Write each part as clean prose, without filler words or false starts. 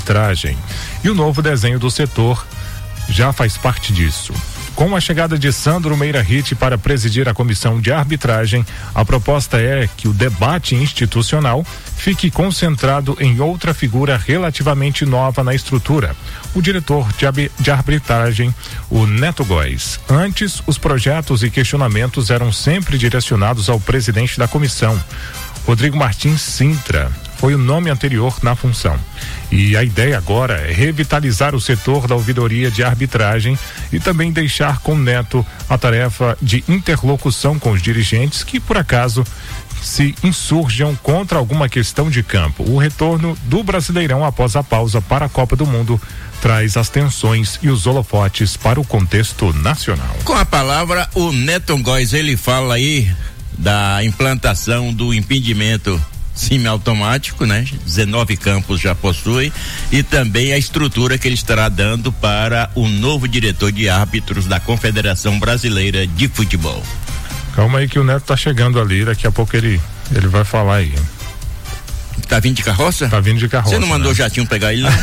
arbitragem. E o novo desenho do setor já faz parte disso. Com a chegada de Sandro Meirahit para presidir a comissão de arbitragem, a proposta é que o debate institucional fique concentrado em outra figura relativamente nova na estrutura, o diretor de arbitragem, o Neto Góes. Antes, os projetos e questionamentos eram sempre direcionados ao presidente da comissão. Rodrigo Martins Sintra foi o nome anterior na função. E a ideia agora é revitalizar o setor da ouvidoria de arbitragem e também deixar com Neto a tarefa de interlocução com os dirigentes que, por acaso, se insurjam contra alguma questão de campo. O retorno do Brasileirão após a pausa para a Copa do Mundo traz as tensões e os holofotes para o contexto nacional. Com a palavra, o Neto Góes, ele fala aí da implantação do impedimento semiautomático, né? 19 campos já possui, e também a estrutura que ele estará dando para o novo diretor de árbitros da Confederação Brasileira de Futebol. Calma aí que o Neto tá chegando ali, daqui a pouco ele vai falar aí. Tá vindo de carroça? Tá vindo de carroça. Você não mandou o jatinho pegar ele, não?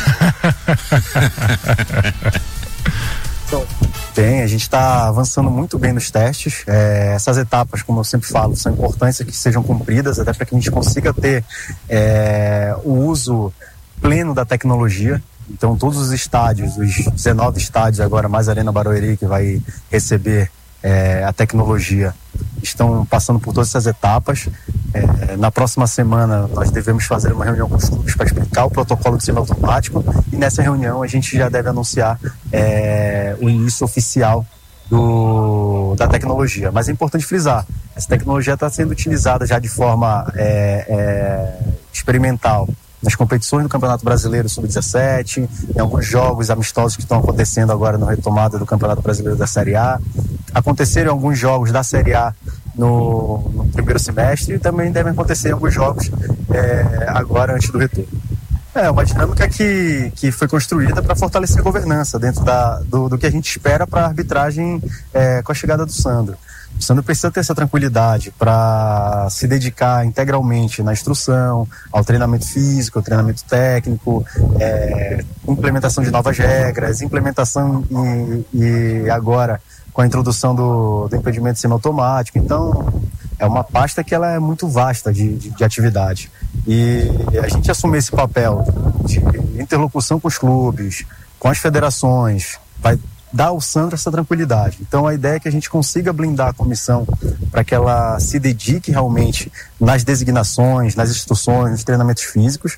Tem, a gente está avançando muito bem nos testes. Essas etapas, como eu sempre falo, são importantes que sejam cumpridas, até para que a gente consiga ter o uso pleno da tecnologia. Então, todos os estádios, os 19 estádios agora, mais a Arena Barueri, que vai receber a tecnologia, estão passando por todas essas etapas. Na próxima semana nós devemos fazer uma reunião com os clubes para explicar o protocolo de semiautomático, e nessa reunião a gente já deve anunciar o início oficial da tecnologia. Mas é importante frisar, essa tecnologia está sendo utilizada já de forma experimental nas competições do Campeonato Brasileiro Sub-17, em alguns jogos amistosos que estão acontecendo agora na retomada do Campeonato Brasileiro da Série A. Aconteceram alguns jogos da Série A no primeiro semestre, e também devem acontecer alguns jogos agora antes do retorno. É uma dinâmica que foi construída para fortalecer a governança dentro do que a gente espera para a arbitragem com a chegada do Sandro. O Sandro precisa ter essa tranquilidade para se dedicar integralmente na instrução, ao treinamento físico, ao treinamento técnico, implementação de novas regras, implementação e agora com a introdução do impedimento semiautomático. Então, é uma pasta que ela é muito vasta de atividade. E a gente assumir esse papel de interlocução com os clubes, com as federações, vai dar ao Sandro essa tranquilidade. Então a ideia é que a gente consiga blindar a comissão para que ela se dedique realmente nas designações, nas instruções, nos treinamentos físicos,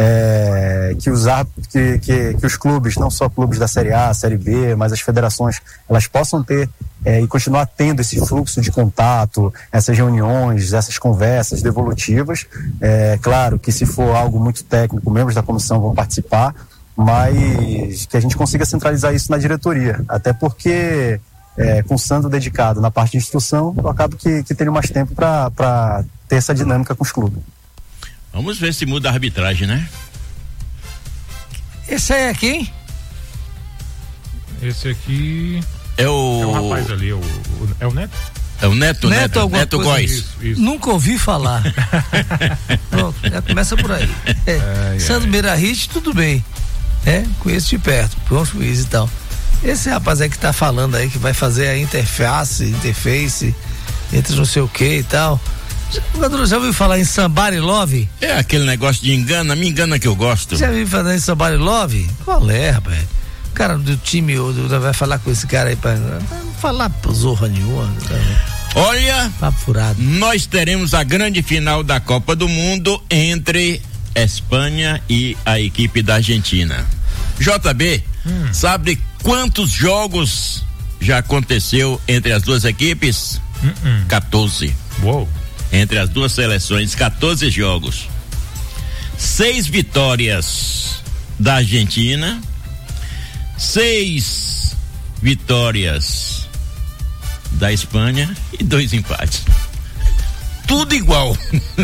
que os clubes, não só clubes da Série A, Série B, mas as federações, elas possam ter e continuar tendo esse fluxo de contato, essas reuniões, essas conversas devolutivas. Claro que se for algo muito técnico, membros da comissão vão participar, mas que a gente consiga centralizar isso na diretoria, até porque com o Sandro dedicado na parte de instrução, eu acabo que tenho mais tempo para ter essa dinâmica com os clubes. Vamos ver se muda a arbitragem, né? Esse aí é quem? Esse aqui é o rapaz ali, é o Neto? É o Neto Góes. Isso. Nunca ouvi falar. Pronto, já começa por aí. Sandro Meirahit, tudo bem. Conheço de perto, bom juiz e tal. Esse rapaz aí que tá falando aí, que vai fazer a interface entre não sei o que e tal. O jogador já ouviu falar em Somebody Love? É aquele negócio de me engana que eu gosto. Já ouviu falar em Somebody Love? Qual é, rapaz? O cara do time vai falar com esse cara aí pra não falar zorra nenhuma. Olha, papo furado. Nós teremos a grande final da Copa do Mundo entre Espanha e a equipe da Argentina. JB, sabe quantos jogos já aconteceu entre as duas equipes? 14. Uou. Entre as duas seleções, 14 jogos. 6 vitórias da Argentina, 6 vitórias da Espanha e 2 empates. Tudo igual.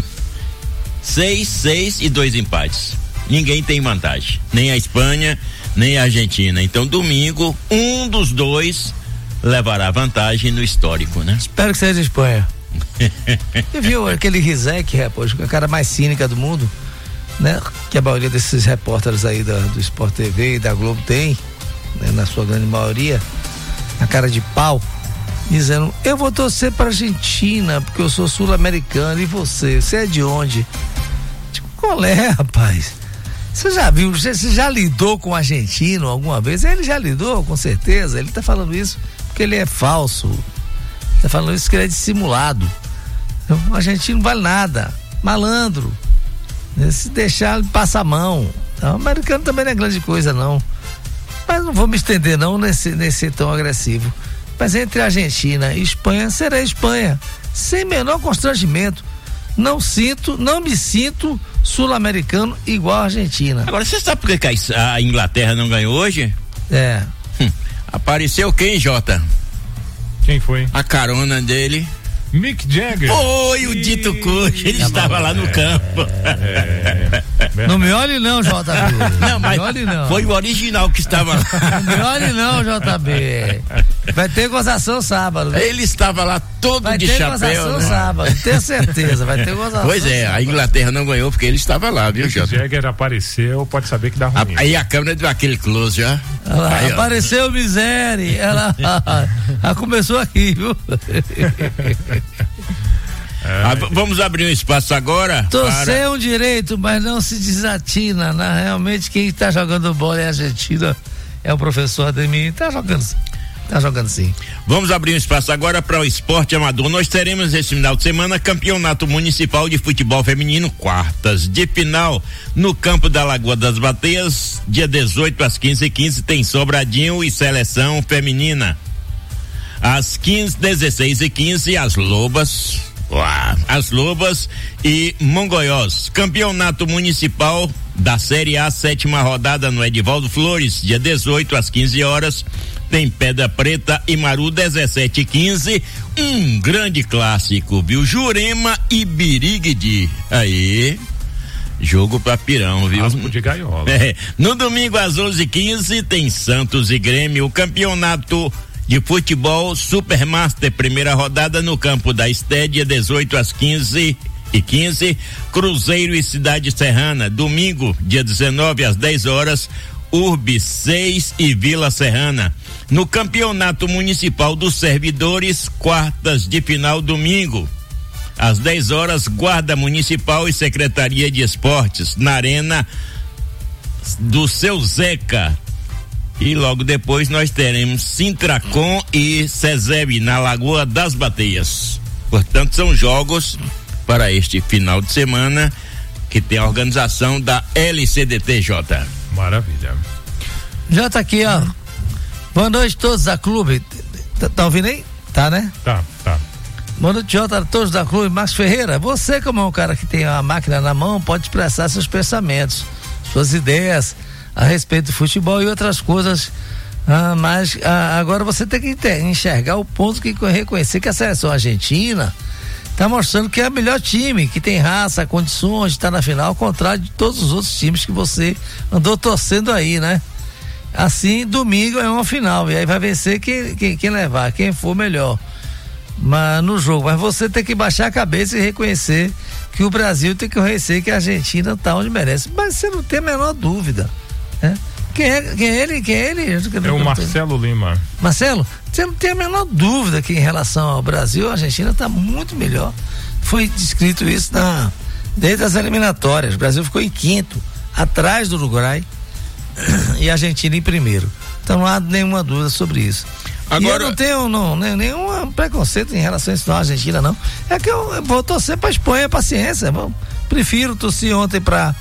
6 e 2 empates. Ninguém tem vantagem, nem a Espanha, nem a Argentina. Então, domingo, um dos dois levará vantagem no histórico, né? Espero que seja a Espanha. Você viu aquele Rizek, rapaz, a cara mais cínica do mundo? né? Que a maioria desses repórteres aí do Sport TV e da Globo tem, né? Na sua grande maioria, a cara de pau, dizendo: eu vou torcer para a Argentina porque eu sou sul-americano. E você é de onde? Tipo, qual é, rapaz? Você já viu, você já lidou com um argentino alguma vez? Ele já lidou, com certeza. Ele tá falando isso porque ele é falso. Tá falando isso porque ele é dissimulado. O argentino não vale nada, malandro. Se deixar, ele passa a mão. Então, o americano também não é grande coisa, não. Mas não vou me estender não nesse tão agressivo. Mas entre Argentina e Espanha, será Espanha, sem menor constrangimento. Não me sinto sul-americano igual a Argentina. Agora, você sabe por que a Inglaterra não ganhou hoje? É. Apareceu quem, Jota? Quem foi? A carona dele. Mick Jagger. Foi o dito coxa, ele estava lá no campo. Não me olhe não, JB. Não, mas não. Foi o original que estava lá. Não me olhe não, JB. Vai ter gozação sábado. Ele estava lá todo de chapéu. Vai ter gozação sábado, tenho certeza, vai ter gozação. Pois é, sábado. A Inglaterra não ganhou porque ele estava lá, viu, Jota? Mick Jagger apareceu, pode saber que dá ruim. Aí a câmera deu aquele close já. Aí, apareceu miséria, ela começou aqui, viu? Vamos abrir um espaço agora. Torcer é um direito, mas não se desatina. Realmente quem está jogando bola é a Argentina, é o professor Ademir. Tá jogando sim. Vamos abrir um espaço agora para o esporte amador. Nós teremos esse final de semana Campeonato Municipal de Futebol Feminino, quartas de final no campo da Lagoa das Bateias, dia 18 às 15h15 tem Sobradinho e Seleção Feminina. Às 16h15 as Lobas e Mongoiós. Campeonato Municipal da Série A, 7ª rodada no Edivaldo Flores, dia 18 às 15 horas. Tem Pedra Preta e Maru, 17h15. Um grande clássico, viu? Jurema e Birigui. Aí, jogo pra pirão, viu? Aspo de gaiola. No domingo às 11h15 tem Santos e Grêmio. O campeonato de futebol Supermaster, primeira rodada no campo da Esté, dia 18 às 15h15. Cruzeiro e Cidade Serrana. Domingo, dia 19 às 10 horas. Urbe 6 e Vila Serrana. No Campeonato Municipal dos Servidores, quartas de final, domingo, às 10 horas, Guarda Municipal e Secretaria de Esportes, na Arena do Seu Zeca. E logo depois nós teremos Sintracom e Cesebe, na Lagoa das Bateias. Portanto, são jogos para este final de semana que tem a organização da LCDTJ. Maravilha. Já tá aqui, ó. Boa noite a todos da clube. Tá ouvindo aí? Tá, né? Tá. Boa noite, Jota, a todos da clube. Marcos Ferreira, você como é um cara que tem a máquina na mão, pode expressar seus pensamentos, suas ideias a respeito do futebol e outras coisas, mas agora você tem que enxergar o ponto que reconhecer que a seleção argentina tá mostrando que é o melhor time, que tem raça, condições de estar na final, ao contrário de todos os outros times que você andou torcendo aí, né? Assim, domingo é uma final, e aí vai vencer quem levar, quem for melhor no jogo, mas você tem que baixar a cabeça e reconhecer que o Brasil tem que reconhecer que a Argentina tá onde merece, mas você não tem a menor dúvida, né? Quem é ele? É o Marcelo Lima. Marcelo, você não tem a menor dúvida que em relação ao Brasil, a Argentina está muito melhor. Foi descrito isso desde as eliminatórias. O Brasil ficou em quinto, atrás do Uruguai, e a Argentina em primeiro. Então não há nenhuma dúvida sobre isso. Agora, e eu não tenho nenhum preconceito em relação a isso, não, a Argentina não. É que eu vou torcer para a Espanha, paciência. Prefiro torcer ontem para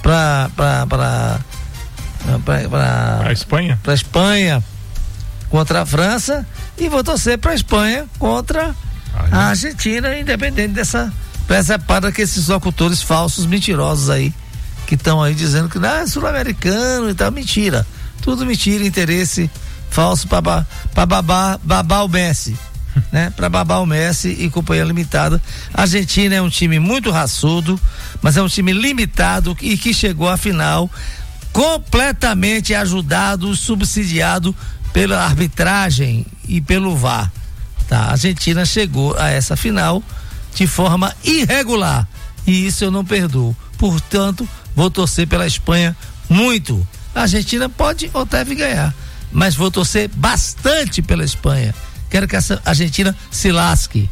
Espanha? Para Espanha contra a França, e vou torcer para a Espanha contra a Argentina, independente dessa presepada que esses locutores falsos, mentirosos aí, que estão aí dizendo que é sul-americano e tal. Mentira, tudo mentira, interesse falso para babar o Messi, né? Para babar o Messi e companhia limitada. A Argentina é um time muito raçudo, mas é um time limitado e que chegou à final completamente ajudado, subsidiado pela arbitragem e pelo VAR. Tá? A Argentina chegou a essa final de forma irregular, e isso eu não perdoo. Portanto, vou torcer pela Espanha muito. A Argentina pode ou deve ganhar, mas vou torcer bastante pela Espanha. Quero que essa Argentina se lasque.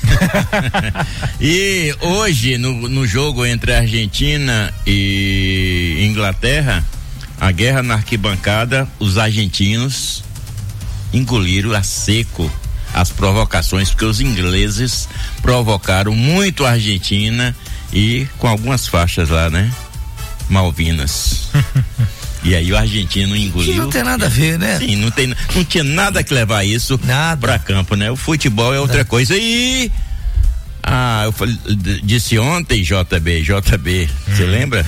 E hoje, no jogo entre a Argentina e Inglaterra, a guerra na arquibancada, os argentinos engoliram a seco as provocações, porque os ingleses provocaram muito a Argentina e com algumas faixas lá, né? Malvinas. E aí o argentino engoliu. Que não tem nada a ver, né? Sim, não tinha nada que levar isso pra campo, né? O futebol é outra coisa. E eu disse ontem, JB, você lembra?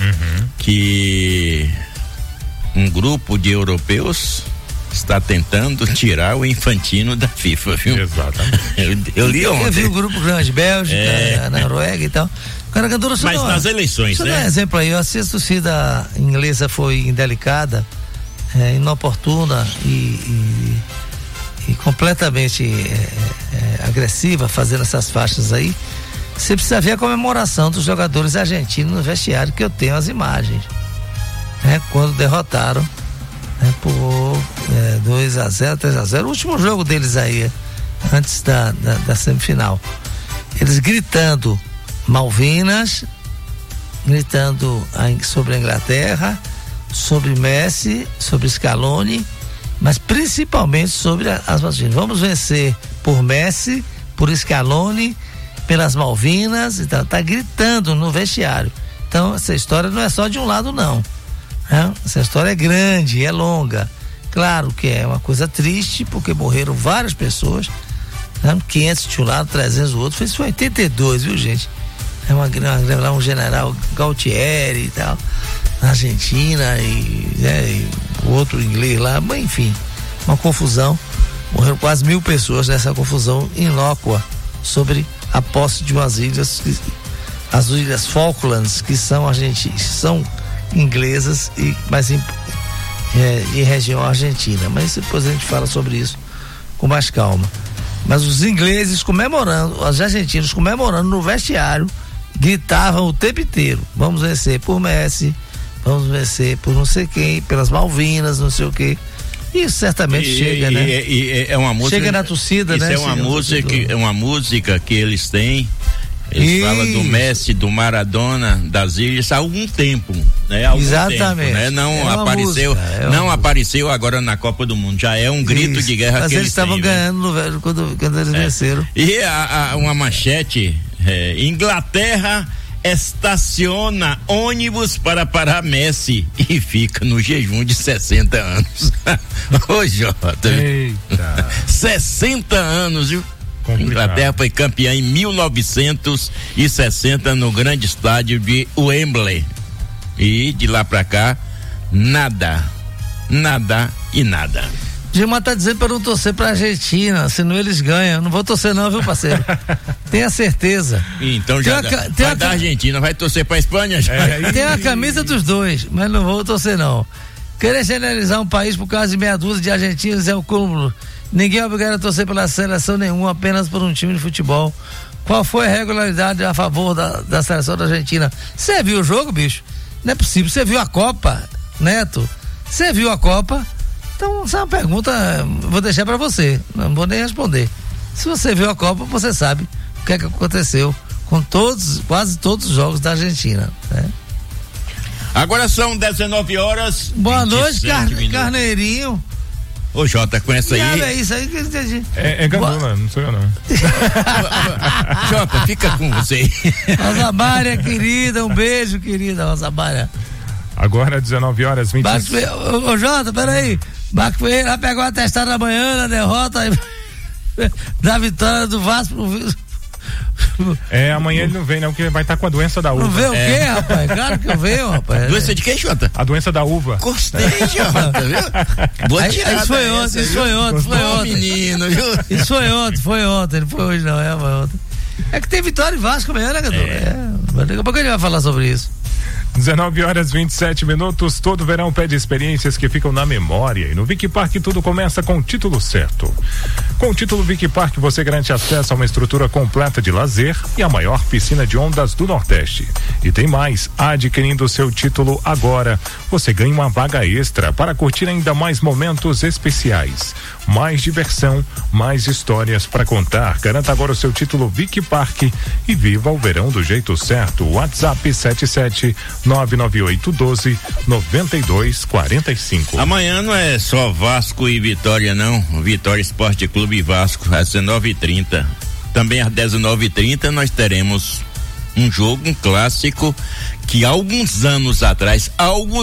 Que um grupo de europeus está tentando tirar o Infantino da FIFA, viu? Exatamente. Eu li ontem. Eu vi o grupo grande, Bélgica, na Noruega e tal. Mas nas eleições, né? Dá um exemplo aí, a torcida inglesa foi indelicada, inoportuna e completamente agressiva fazendo essas faixas aí. Você precisa ver a comemoração dos jogadores argentinos no vestiário, que eu tenho as imagens, quando derrotaram por 2-0, 3-0, o último jogo deles aí, antes da semifinal. Eles gritando Malvinas, gritando sobre a Inglaterra, sobre Messi, sobre Scaloni, mas principalmente sobre as Malvinas. Vamos vencer por Messi, por Scaloni, pelas Malvinas, então tá gritando no vestiário. Então essa história não é só de um lado, não. Essa história é grande, é longa. Claro que é uma coisa triste, porque morreram várias pessoas, 500 de um lado, 300 do outro. Foi 82, viu, gente? Um general Galtieri e tal, na Argentina, e o outro inglês lá, mas enfim, uma confusão. Morreram quase 1.000 pessoas nessa confusão inócua sobre a posse de umas ilhas, as ilhas Falklands, que são são inglesas, mas em região argentina. Mas depois a gente fala sobre isso com mais calma. Mas os ingleses comemorando, os argentinos comemorando no vestiário, gritavam o tempo inteiro: vamos vencer por Messi, vamos vencer por não sei quem, pelas Malvinas, não sei o quê. Isso certamente chega, né? É uma música. Chega na torcida, isso, né? É uma música que eles têm. Eles falam do Messi, do Maradona, das ilhas há algum tempo, né? Exatamente. Tempo, né? Não apareceu agora na Copa do Mundo. Já é um grito de guerra. Mas que eles estavam ganhando no velho quando eles venceram. E uma manchete: Inglaterra estaciona ônibus para parar Messi e fica no jejum de 60 anos. Ô, Jota. Eita. 60 anos, viu? A Inglaterra foi campeã em 1960 no grande estádio de Wembley. E de lá pra cá, nada e nada. Gilmar tá dizendo para não torcer pra Argentina, senão eles ganham. Não vou torcer não, viu, parceiro? Tenha certeza. Então já vai da Argentina, vai torcer pra Espanha já. Tem a camisa dos dois, mas não vou torcer não. Querer generalizar um país por causa de meia dúzia de argentinos é o cúmulo. Ninguém é obrigado a torcer pela seleção nenhuma, apenas por um time de futebol. Qual foi a regularidade a favor da seleção da Argentina? Você viu o jogo, bicho? Não é possível. Você viu a Copa, Neto? Você viu a Copa? Então, essa é uma pergunta, vou deixar pra você, não vou nem responder. Se você viu a Copa, você sabe o que é que aconteceu com quase todos os jogos da Argentina, né? Agora são 19 horas. Boa noite, Carneirinho. Ô, Jota, com essa aí. É isso aí que eu entendi. É Gandula, não sou eu não. Jota, fica com você. Rosamária, querida, um beijo, querida Rosamária. Agora 19 horas 20. Ô, Jota, peraí. Baco Ferreira pegou a testada amanhã na derrota da vitória do Vasco. Amanhã ele não vem, não, porque vai estar com a doença da uva. Não vê o quê, rapaz? Claro que eu venho, rapaz. Doença de quem, Jota? A doença da uva. Gostei, Jota, viu? Boa tirada. Isso foi ontem, menino, viu? Isso foi ontem, não foi hoje não, foi ontem. É que tem vitória e Vasco amanhã, né, Gadu? Daqui a pouco a gente vai falar sobre isso. 19h27. Todo verão pede experiências que ficam na memória, e no Vicky Park tudo começa com o título certo. Com o título Vicky Park você garante acesso a uma estrutura completa de lazer e a maior piscina de ondas do Nordeste. E tem mais, adquirindo o seu título agora, você ganha uma vaga extra para curtir ainda mais momentos especiais. Mais diversão, mais histórias para contar. Garanta agora o seu título Vicky Park e viva o verão do jeito certo. WhatsApp 77998129245. Amanhã não é só Vasco e Vitória, não. Vitória Esporte Clube Vasco, às 19h30. Também às 19h30 nós teremos um jogo, um clássico, que alguns anos atrás,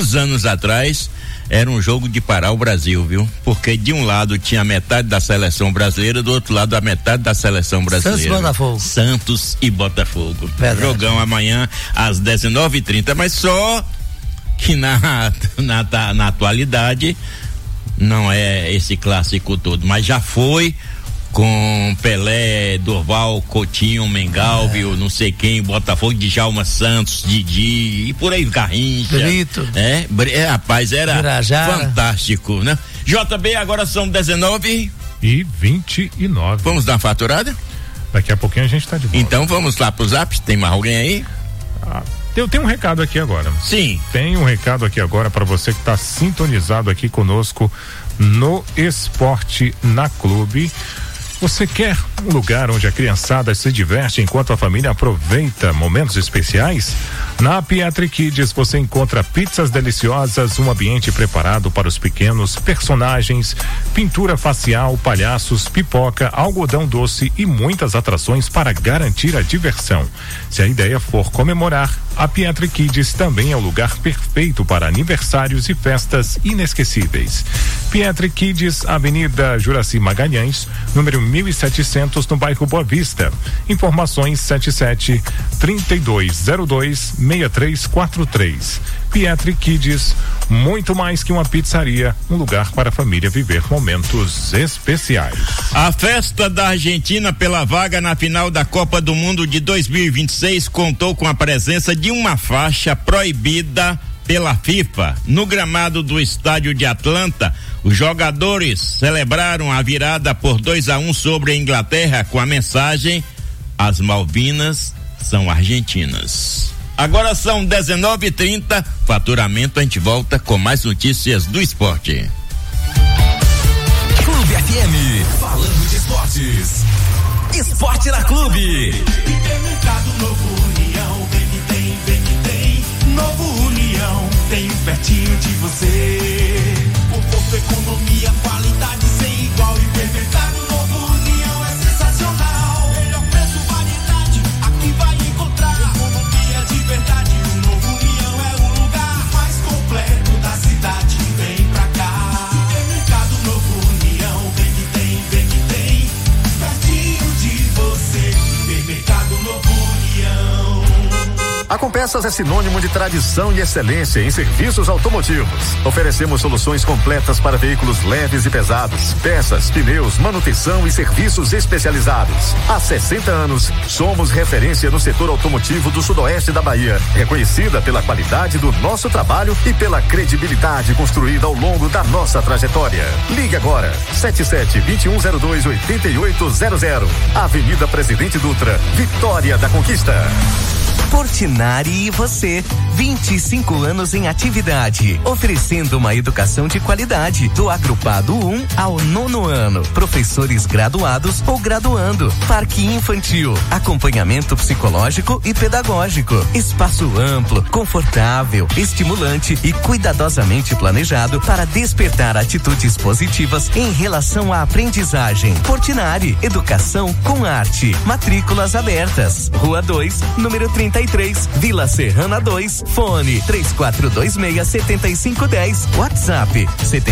era um jogo de parar o Brasil, viu? Porque de um lado tinha metade da seleção brasileira, do outro lado a metade da seleção brasileira. Santos e Botafogo. Santos e Botafogo. Verdade. Jogão amanhã às 19h30, mas só que na atualidade não é esse clássico todo, mas já foi com Pelé, Durval, Coutinho, Mengalvio, não sei quem, Botafogo, Djalma Santos, Didi e por aí, Garrincha. Brito. Rapaz, era Virajara. Fantástico, né? JB, agora são 19h29. Vamos dar uma faturada? Daqui a pouquinho a gente tá de volta. Então vamos lá pro Zap, tem mais alguém aí? Eu tenho um recado aqui agora. Sim. Tem um recado aqui agora para você que está sintonizado aqui conosco no Esporte na Clube. Você quer um lugar onde a criançada se diverte enquanto a família aproveita momentos especiais? Na Pietri Kids você encontra pizzas deliciosas, um ambiente preparado para os pequenos, personagens, pintura facial, palhaços, pipoca, algodão doce e muitas atrações para garantir a diversão. Se a ideia for comemorar, a Pietri Kids também é o lugar perfeito para aniversários e festas inesquecíveis. Pietri Kids, Avenida Juraci Magalhães, número 1700, no bairro Boa Vista. Informações 77-3202-6343. Pietri Kids, muito mais que uma pizzaria, um lugar para a família viver momentos especiais. A festa da Argentina pela vaga na final da Copa do Mundo de 2026 contou com a presença de uma faixa proibida pela FIFA. No gramado do estádio de Atlanta, os jogadores celebraram a virada por 2-1 sobre a Inglaterra com a mensagem: as Malvinas são argentinas. Agora são 19h30, faturamento, a gente volta com mais notícias do esporte. Clube FM, falando de esportes. Esporte na Clube. Supermercado Novo União, vem que tem. Novo União, tem pertinho de você. Conforto, economia, qualidade sem igual. Supermercado Novo União é sensacional. Melhor preço, variedade, aqui vai encontrar. Economia de verdade, o Novo União é o lugar mais completo da cidade. Vem pra cá. Supermercado Novo União, vem que tem. Pertinho de você. Supermercado Novo União. A Compessas é sinônimo de tradição e excelência em serviços automotivos. Oferecemos soluções completas para veículos leves e pesados, peças, pneus, manutenção e serviços especializados. Há 60 anos, somos referência no setor automotivo do sudoeste da Bahia, reconhecida pela qualidade do nosso trabalho e pela credibilidade construída ao longo da nossa trajetória. Ligue agora, 77-2102-8800. Avenida Presidente Dutra, Vitória da Conquista. Portinari e você, 25 anos em atividade, oferecendo uma educação de qualidade, do agrupado 1 ao 9º ano, professores graduados ou graduando, parque infantil, acompanhamento psicológico e pedagógico, espaço amplo, confortável, estimulante e cuidadosamente planejado para despertar atitudes positivas em relação à aprendizagem. Portinari, educação com arte, matrículas abertas, Rua 2, número 33, Vila Serrana 2, fone 3426-7510, WhatsApp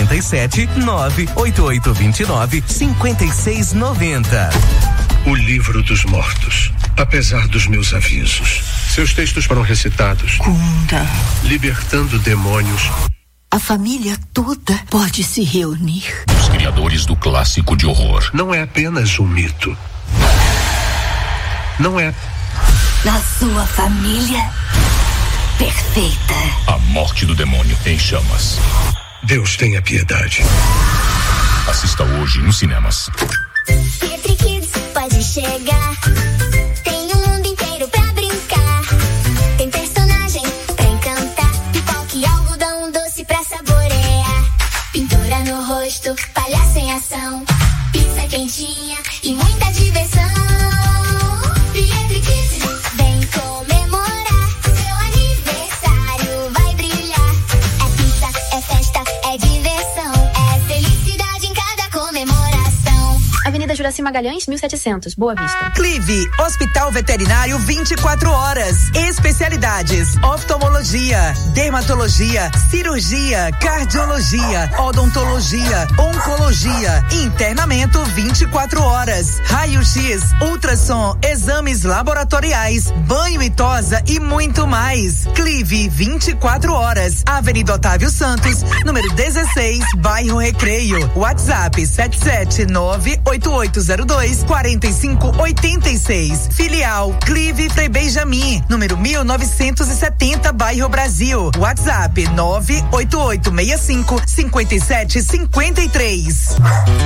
77-98829-5690. O Livro dos Mortos. Apesar dos meus avisos, seus textos foram recitados. Kunda. Libertando demônios. A família toda pode se reunir. Os criadores do clássico de horror. Não é apenas um mito. Não é. Na sua família, perfeita. A morte do demônio em chamas. Deus tenha piedade. Assista hoje nos cinemas. Petri Kids pode chegar. Tem um mundo inteiro pra brincar. Tem personagem pra encantar. Pipoca e algodão doce pra saborear. Pintura no rosto, palhaço em ação. Pizza quentinha e muita diversão. Petri Kids vem comemorar. Seu aniversário vai brilhar. É pizza, é festa, é diversão. É felicidade em cada comemoração. Avenida Juraci Magalhães, 1700, Boa Vista. Clive, Hospital Veterinário 24 horas. Especialidades: oftalmologia, dermatologia, cirurgia, cardiologia, odontologia, oncologia, internamento 24 horas, raio-x, ultrassom, exames laboratoriais, banho e tosa e muito mais. Clive, 24 horas. Avenida Otávio Santos, número 16, bairro Recreio. WhatsApp 7798802-4586. Filial Clive Frei Benjamin, número 1970, bairro Brasil. WhatsApp 98865-5753.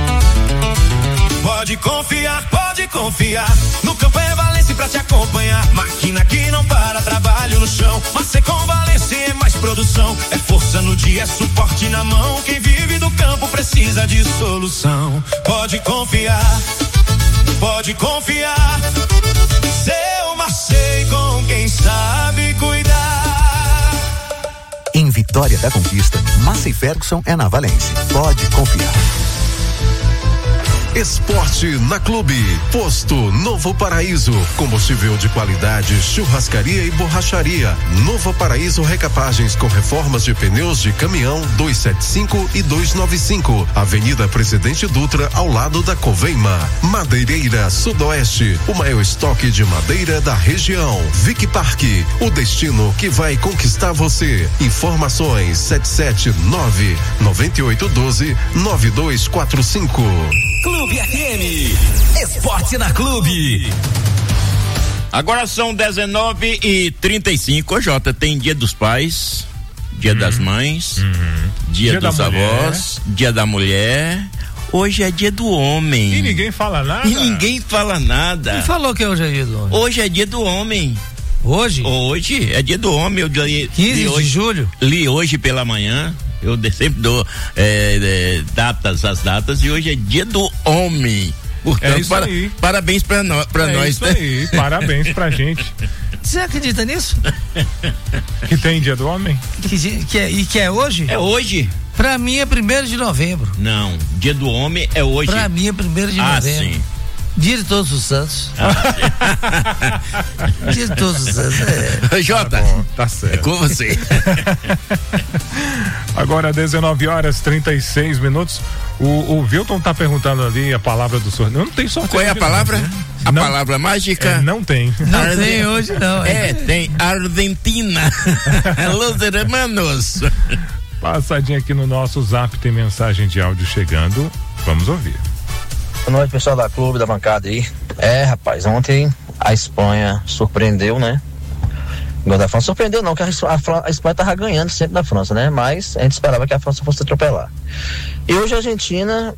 Pode confiar. No campo é Valência pra te acompanhar. Máquina que não para, trabalho no chão. Mas com Valência é mais produção. É força no dia, é suporte na mão. Quem vive do campo precisa de solução. Pode confiar. Seu Marcei com quem sabe cuidar. Em Vitória da Conquista, Massey Ferguson é na Valência. Pode confiar. Esporte na Clube. Posto Novo Paraíso. Combustível de qualidade, churrascaria e borracharia. Novo Paraíso Recapagens com reformas de pneus de caminhão 275 e 295. Avenida Presidente Dutra, ao lado da Coveima. Madeireira Sudoeste. O maior estoque de madeira da região. Vic Parque. O destino que vai conquistar você. Informações 779-9812-9245. Clube FM. Esporte na Clube. Agora são 19h35. Ô Jota, tem Dia dos Pais, Dia das Mães, Dia dos Avós, Dia da Mulher. Hoje é Dia do Homem. E ninguém fala nada. Quem falou que hoje é Dia do Homem? Hoje é Dia do Homem. Hoje? Hoje é Dia do Homem. Eu li 15 de julho? Li hoje pela manhã. Eu sempre dou as datas, e hoje é Dia do Homem. Portanto, parabéns pra nós. Isso aí, parabéns pra gente. Você acredita nisso? Que tem Dia do Homem? Que é hoje? É hoje. Pra mim é 1º de novembro. Não, Dia do Homem é hoje. Pra mim é 1º de novembro. Sim. Dia de Todos os Santos. Dia de Todos os Santos. Jota, tá bom, tá certo. É com você. Agora 19h36. O Wilton tá perguntando ali a palavra do sorteio. Não tem sorteio. Qual é a palavra? A palavra mágica? Não tem. Não tem hoje não. Tem Argentina. Los hermanos. Passadinha aqui no nosso Zap, tem mensagem de áudio chegando. Vamos ouvir. Boa noite, pessoal da Clube, da bancada aí. Rapaz, ontem a Espanha surpreendeu, né? Igual da França, surpreendeu não, que a Espanha tava ganhando sempre da França, né? Mas a gente esperava que a França fosse atropelar. E hoje a Argentina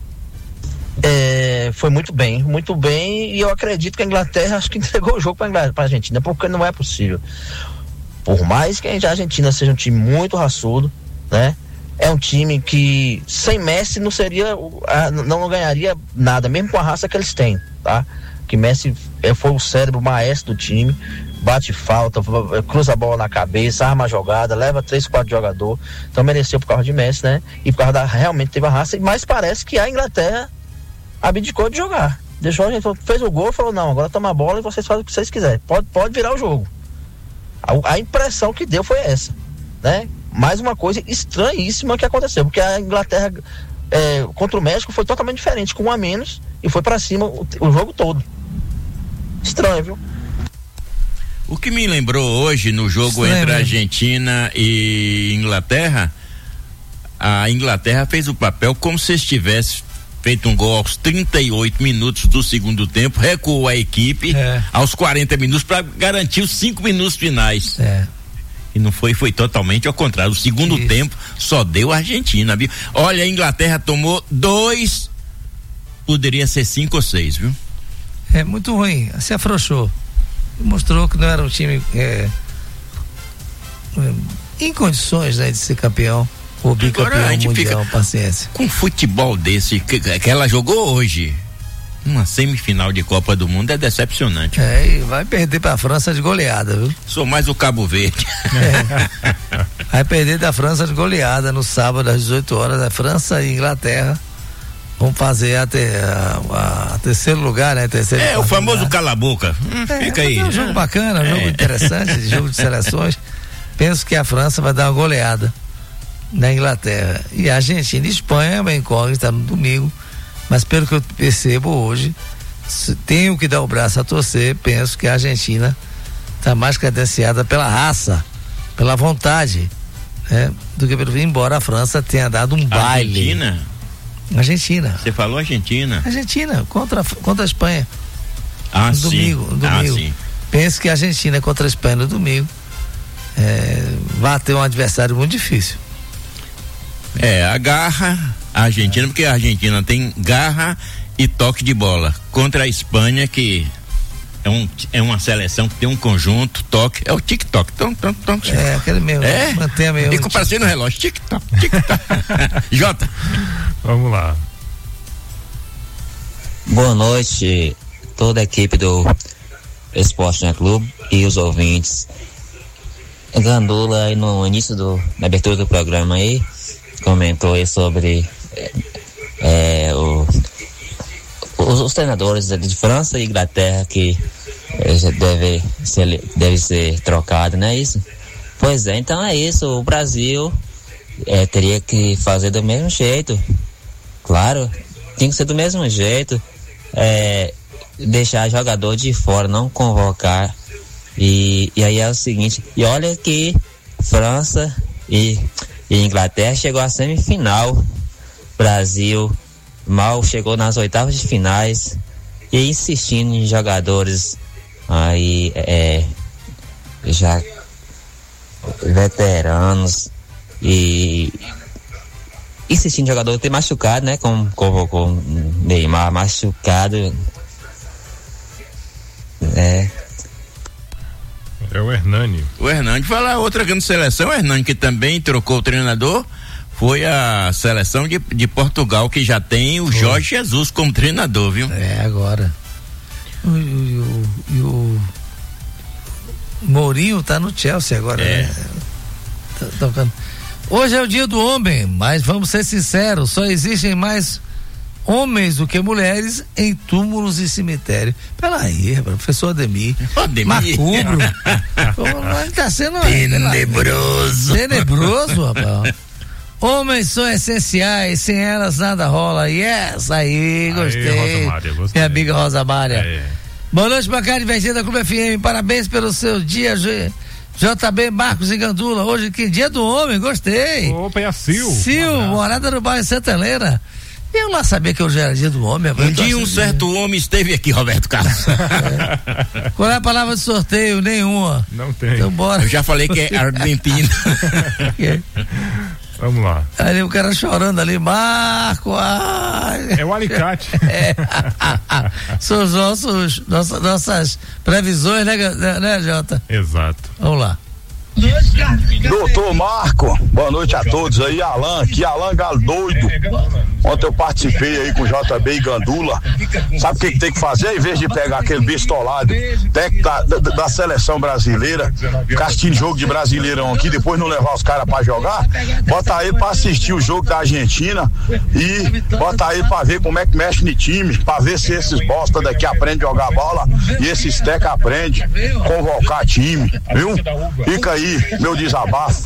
foi muito bem, e eu acredito que a Inglaterra, acho que entregou o jogo pra Argentina, porque não é possível. Por mais que a Argentina seja um time muito raçudo, né? É um time que sem Messi não ganharia nada, mesmo com a raça que eles têm, tá? Que Messi foi o cérebro maestro do time, bate falta, cruza a bola na cabeça, arma a jogada, leva 3, 4 jogadores, então mereceu por causa de Messi, né? E por causa realmente teve a raça, mas parece que a Inglaterra abdicou de jogar, deixou a gente, fez o gol, falou, não, agora toma a bola e vocês fazem o que vocês quiserem, pode virar o jogo. A impressão que deu foi essa, né? Mais uma coisa estranhíssima que aconteceu, porque a Inglaterra contra o México foi totalmente diferente, com 1 a menos, e foi pra cima o jogo todo. Estranho, viu? O que me lembrou hoje no jogo entre Argentina e Inglaterra, a Inglaterra fez o papel como se estivesse feito um gol aos 38 minutos do segundo tempo, recuou a equipe aos 40 minutos para garantir os 5 minutos finais. E não foi totalmente ao contrário. O segundo tempo só deu a Argentina, viu? Olha, a Inglaterra tomou 2, poderia ser 5 ou 6, viu? É muito ruim, se afrouxou. Mostrou que não era um time em condições, né, de ser campeão ou bicampeão mundial, paciência. Com futebol desse que ela jogou hoje, uma semifinal de Copa do Mundo é decepcionante. E vai perder pra França de goleada, viu? Sou mais o Cabo Verde. Vai perder da França de goleada no sábado às 18 horas. A França e Inglaterra vão fazer a terceiro lugar, né? O famoso cala-boca. Fica aí. É um jogo bacana, um jogo interessante, jogo de seleções. Penso que a França vai dar uma goleada na Inglaterra. E a Argentina e Espanha é uma incógnita no domingo. Mas pelo que eu percebo hoje, tenho que dar o braço a torcer, penso que a Argentina está mais credenciada pela raça, pela vontade, né, do que pelo, embora a França tenha dado um baile. Argentina. Você falou Argentina? Argentina, contra a Espanha. No domingo. Sim. Penso que a Argentina contra a Espanha no domingo vai ter um adversário muito difícil. Agarra a Argentina, porque a Argentina tem garra e toque de bola contra a Espanha, que é uma seleção que tem um conjunto, toque, é o tic-toc. Aquele mesmo. Mantém a mesma. Fica parecendo um relógio, tic-toc, tic-toc. Jota. Vamos lá. Boa noite, toda a equipe do Esporte Clube e os ouvintes. Gandula aí no início na abertura do programa aí comentou aí sobre os treinadores de França e Inglaterra que deve ser trocado, não é isso? Pois é, então é isso. O Brasil teria que fazer do mesmo jeito, claro, tem que ser do mesmo jeito, deixar jogador de fora, não convocar. E aí é o seguinte, e olha que França e Inglaterra chegou à semifinal, Brasil mal chegou nas oitavas de finais, e insistindo em jogadores aí já veteranos, e insistindo em jogador ter machucado, né, como convocou Neymar machucado. É o Hernani. Fala outra grande seleção, o Hernani, que também trocou o treinador, foi a seleção de Portugal, que já tem o Jorge Jesus como treinador, viu? Agora. E o Mourinho tá no Chelsea agora, né? Tá tocando. Hoje é o dia do homem, mas vamos ser sinceros, só existem mais homens do que mulheres em túmulos e cemitério. Peraí, professor Ademir. Macubro. Ele tá sendo tenebroso, rapaz. Homens são essenciais, sem elas nada rola. Yes, aí, gostei. Rosa Minha amiga Rosa Mária. Boa noite, bancada divertida da Clube FM. Parabéns pelo seu dia, JB, Marcos e Gandula. Hoje, que dia do homem, gostei. Opa, é a Sil. Morada no bairro Santa Helena. Eu lá sabia que hoje era dia do homem. Um dia um certo homem esteve aqui, Roberto Carlos. Qual é a palavra de sorteio? Nenhuma. Não tem. Então bora. Eu já falei que é Argentina. Vamos lá. Ali o cara chorando ali, Marco. É o alicate. São nossas previsões, né, Jota? Exato. Vamos lá. Doutor Marco, boa noite a todos aí, Alan, aqui Alan Galo doido. Ontem eu participei aí com o JB e Gandula. Sabe o que tem que fazer? Em vez de pegar aquele bestolado técnico da seleção brasileira, ficar assistindo jogo de Brasileirão aqui, depois não levar os caras pra jogar, bota ele pra assistir o jogo da Argentina e bota ele pra ver como é que mexe no time, pra ver se esses bosta daqui aprendem a jogar bola e esses teca aprendem a convocar time, viu? Fica aí meu desabafo.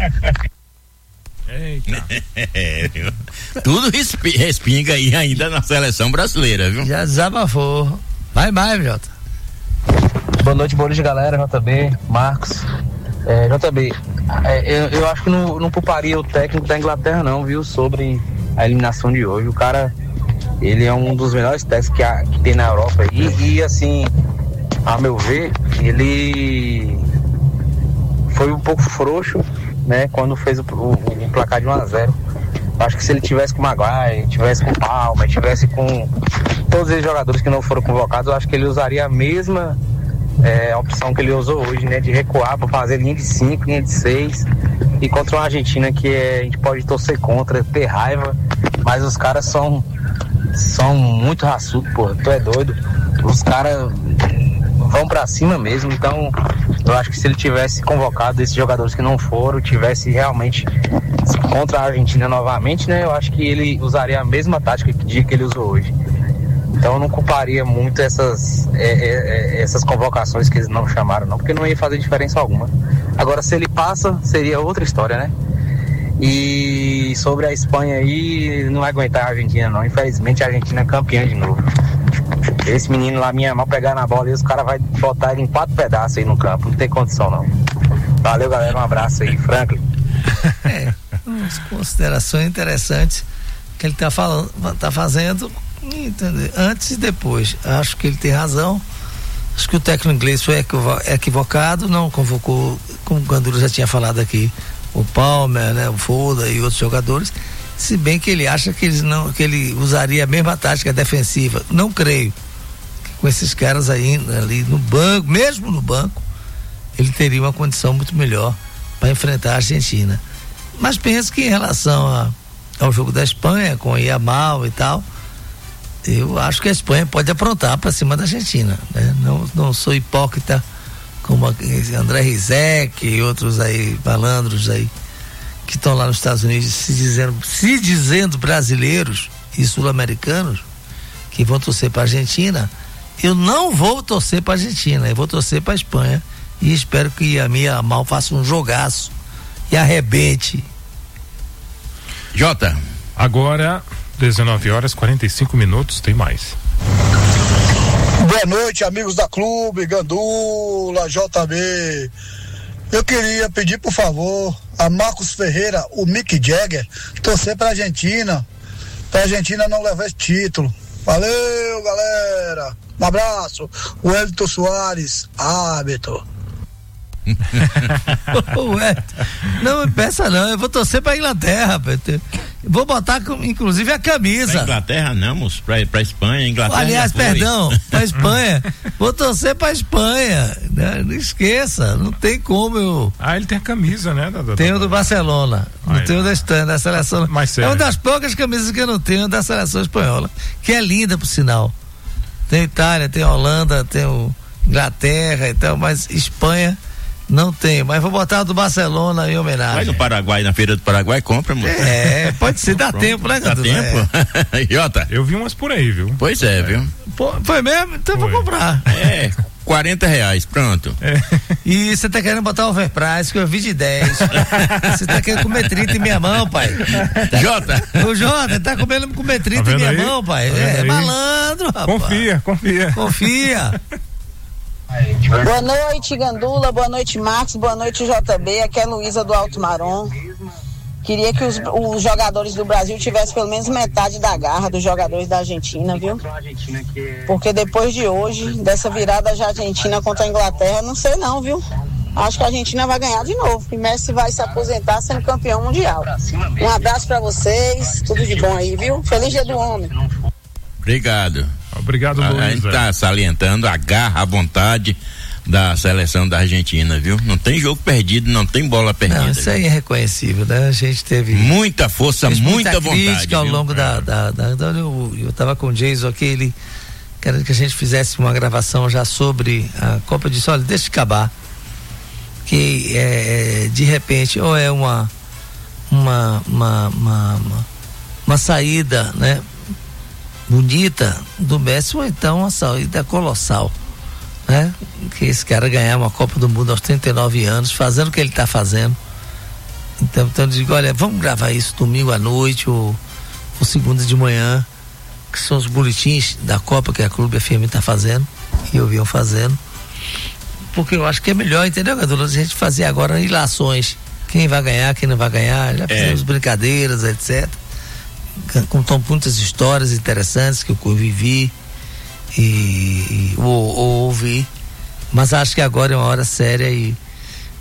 Eita. Tudo respinga aí ainda na seleção brasileira, viu? Já desabafou. Vai, Jota. Boa noite, galera, JB, Marcos. JB, eu acho que não pouparia o técnico da Inglaterra não, viu, sobre a eliminação de hoje. O cara, ele é um dos melhores técnicos que tem na Europa aí, e assim, a meu ver, ele foi um pouco frouxo, né, quando fez o placar de 1-0. Acho que se ele tivesse com o Maguire, tivesse com o Palma, tivesse com todos os jogadores que não foram convocados, eu acho que ele usaria a mesma opção que ele usou hoje, né, de recuar para fazer linha de 5, linha de 6, e contra uma Argentina que a gente pode torcer contra, ter raiva, mas os caras são muito raçudos, porra, tu é doido. Os caras vão pra cima mesmo, então eu acho que se ele tivesse convocado esses jogadores que não foram, tivesse realmente contra a Argentina novamente, né, eu acho que ele usaria a mesma tática que ele usou hoje. Então eu não culparia muito essas convocações que eles não chamaram, não, porque não ia fazer diferença alguma. Agora, se ele passa, seria outra história, né? E sobre a Espanha aí, não vai aguentar a Argentina, não. Infelizmente, a Argentina é campeã de novo. Esse menino lá, minha mão pegar na bola e os caras vão botar ele em 4 pedaços aí no campo. Não tem condição, não. Valeu, galera. Um abraço aí, Franklin. Umas considerações interessantes que ele tá fazendo, entendeu? Antes e depois. Acho que ele tem razão. Acho que o técnico inglês foi equivocado, não convocou, como o Gandula já tinha falado aqui, o Palmer, né, o Foda e outros jogadores, se bem que ele acha que ele usaria a mesma tática defensiva. Não creio que com esses caras aí ali no banco, mesmo no banco, ele teria uma condição muito melhor para enfrentar a Argentina. Mas penso que em relação ao jogo da Espanha, com o Yamal e tal, eu acho que a Espanha pode aprontar para cima da Argentina, né? Não sou hipócrita como André Rizek e outros aí, malandros aí, que estão lá nos Estados Unidos se dizendo brasileiros e sul-americanos que vão torcer para a Argentina. Eu não vou torcer para a Argentina, eu vou torcer para a Espanha e espero que a Yamal faça um jogaço e arrebente. Jota, agora 19h45, tem mais. Boa noite, amigos da Clube, Gandula, JB. Eu queria pedir, por favor, a Marcos Ferreira, o Mick Jagger, torcer pra Argentina não levar esse título. Valeu, galera. Um abraço. O Elton Soares, árbitro. Não me peça não, eu vou torcer pra Inglaterra, vou botar inclusive a camisa. Pra Inglaterra não, moço, pra Espanha. Inglaterra, aliás, perdão, pra Espanha. Vou torcer pra Espanha, não esqueça, não tem como eu. Ele tem a camisa, né? Tenho do Barcelona, não tenho da seleção. É uma das poucas camisas que eu não tenho da seleção espanhola, que é linda por sinal. Tem Itália, tem Holanda, tem Inglaterra e tal, mas Espanha não tenho, mas vou botar do Barcelona em homenagem. Vai no Paraguai, na feira do Paraguai, compra, moço. Pode ser, dá tempo, né, Dá tempo? Jota. Eu vi umas por aí, viu? Pois é, viu? Foi mesmo? Então vou comprar. R$40, pronto. E você tá querendo botar overprice, que eu vi de 10. Você tá querendo comer 30 em minha mão, pai. Jota. O Jota tá querendo comer 30 em minha mão, pai. Malandro, rapaz. Confia. Boa noite, Gandula, boa noite, Marcos, boa noite, JB, aqui é Luísa do Alto Marom. Queria que os jogadores do Brasil tivessem pelo menos metade da garra dos jogadores da Argentina, viu? Porque depois de hoje, dessa virada de Argentina contra a Inglaterra, não sei não, viu? Acho que a Argentina vai ganhar de novo. O Messi vai se aposentar sendo campeão mundial. Um abraço pra vocês, tudo de bom aí, viu? Feliz Dia do Homem. Obrigado, Luiz. A gente tá salientando a garra, a vontade da seleção da Argentina, viu? Não tem jogo perdido, não tem bola perdida. Não, isso aí é reconhecível, né? A gente teve muita força, muita vontade. Crítica ao longo eu tava com o Jason aqui, ele querendo que a gente fizesse uma gravação já sobre a Copa de Sol, deixa de acabar. Que de repente, ou é uma saída, né? Bonita do Messi, ou então uma saída colossal, né? Que esse cara ganhar uma Copa do Mundo aos 39 anos, fazendo o que ele está fazendo. Então eu digo, olha, vamos gravar isso domingo à noite ou segunda de manhã, que são os boletins da Copa que a Clube FM está fazendo, e eu vinha fazendo, porque eu acho que é melhor, entendeu, Gadula? A gente fazer agora ilações, quem vai ganhar, quem não vai ganhar, já fizemos brincadeiras, etc. Contam muitas histórias interessantes que eu vivi e ouvi, mas acho que agora é uma hora séria e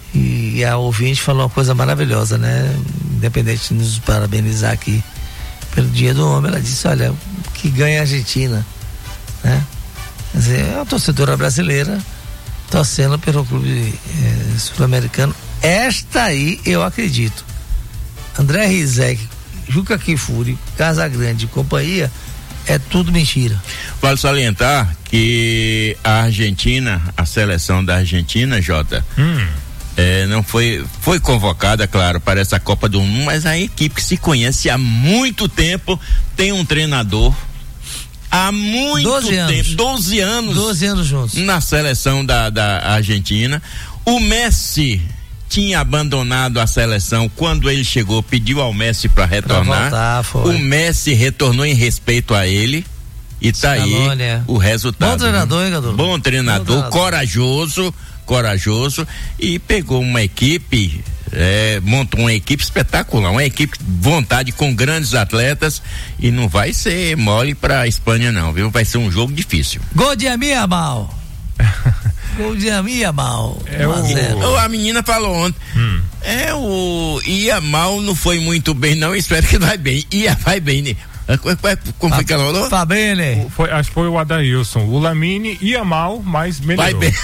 E a ouvinte falou uma coisa maravilhosa, né? Independente de nos parabenizar aqui pelo Dia do Homem, ela disse, olha, que ganha a Argentina, né? Quer dizer, é uma torcedora brasileira torcendo pelo clube sul-americano. Esta aí, eu acredito, André Rizek, Juca Kfouri, Casagrande e companhia, é tudo mentira. Vale salientar que a Argentina, a seleção da Argentina, Jota, não foi convocada, claro, para essa Copa do Mundo, mas a equipe que se conhece há muito tempo, tem um treinador há muito 12 anos juntos na seleção da Argentina. O Messi tinha abandonado a seleção quando ele chegou, pediu ao Messi para retornar. O Messi retornou em respeito a ele e tá aí o resultado. Bom treinador, hein, Gadu? Bom treinador, corajoso e pegou uma equipe, montou uma equipe espetacular, uma equipe de vontade com grandes atletas e não vai ser mole pra Espanha não, viu? Vai ser um jogo difícil. Gol de Yamal. Gol de Yamal. A menina falou ontem. O Yamal não foi muito bem não, espero que vai bem. Vai bem, né? Como foi que ela falou? Fabene. Acho que foi o Adailson. O Lamine ia mal, mas melhorou. Vai bem.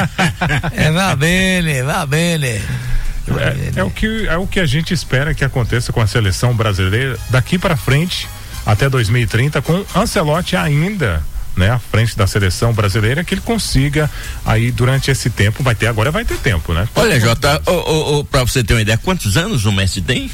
Vai bem. É o que a gente espera que aconteça com a seleção brasileira daqui para frente, até 2030, com Ancelotti ainda, né, à frente da seleção brasileira, que ele consiga aí durante esse tempo, vai ter tempo, né? Olha, Jota, pra você ter uma ideia, quantos anos o Messi tem?